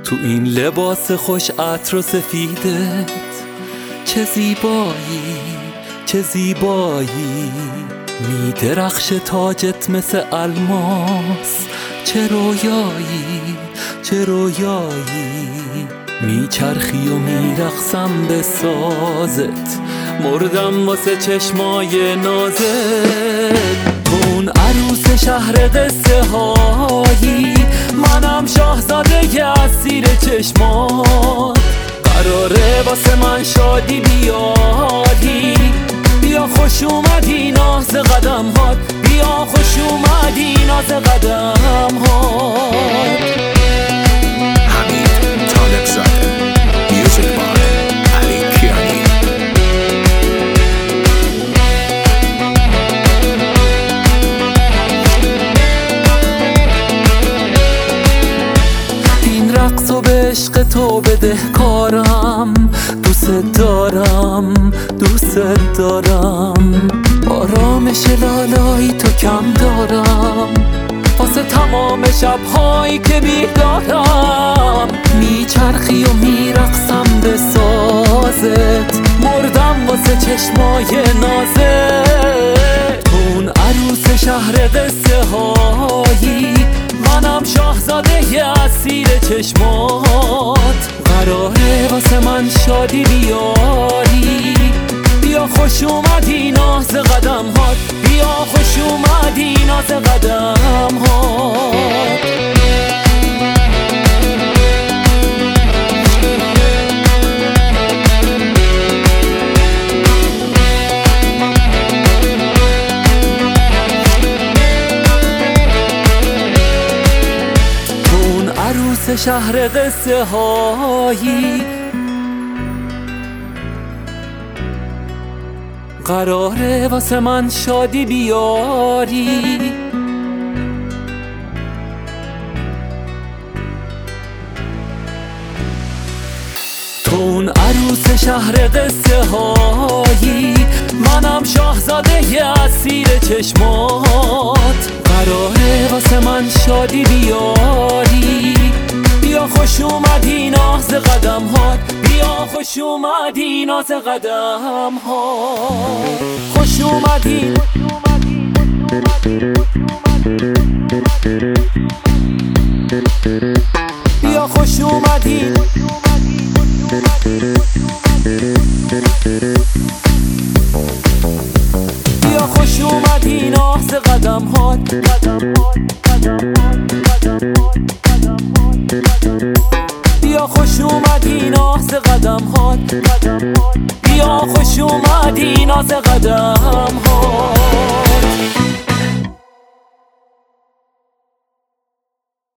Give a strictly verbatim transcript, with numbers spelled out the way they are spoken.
تو این لباس خوش عطر و سفیدت چه زیبایی، چه زیبایی، می درخش تاجت مثل الماس. چه رویایی، چه رویایی، می چرخی و می رقصم به سازت. مردم واسه چشمای نازت. تو اون عروس شهر قصه هایی، منم شاهزاده اسیر چشمات. قراره واسه من شادی بیاری، بیا خوش اومدی ناز قدم هات، بیا خوش اومدی ناز قدم هات. حمید طالب زاده، میوزیک بای علی کیانی. این رقص و به عشق تو بدهکارم، دوست دارم، دوست دارم. آرامش لالایی تو کم دارم، واسه تمام شبهایی که بیدارم. میچرخی و میرقصم به سازت، مردم واسه چشمای نازت. تو اون عروس شهر قصه هایی، منم شاهزاده اسیر چشمات. قراره واسه من شادی بیاری، بیا خوش اومدی ناز قدم هات، بیا خوش اومدی ناز قدم هات. عروس شهر قصه هایی، قراره واسه من شادی بیاری. تو اون عروس شهر قصه هایی، منم شاهزاده اسیر چشمات. قراره واسه من شادی بیاری، بیا خوش اومدی ناز قدم هات، بیا خوش اومدی ناز قدم هات. خوش اومدی، بیا خوش اومدی، بیا خوش اومدی ناز قدم هات. بیا خوش اومدی ناز قدم هات، بیا خوش اومدی ناز قدم هات.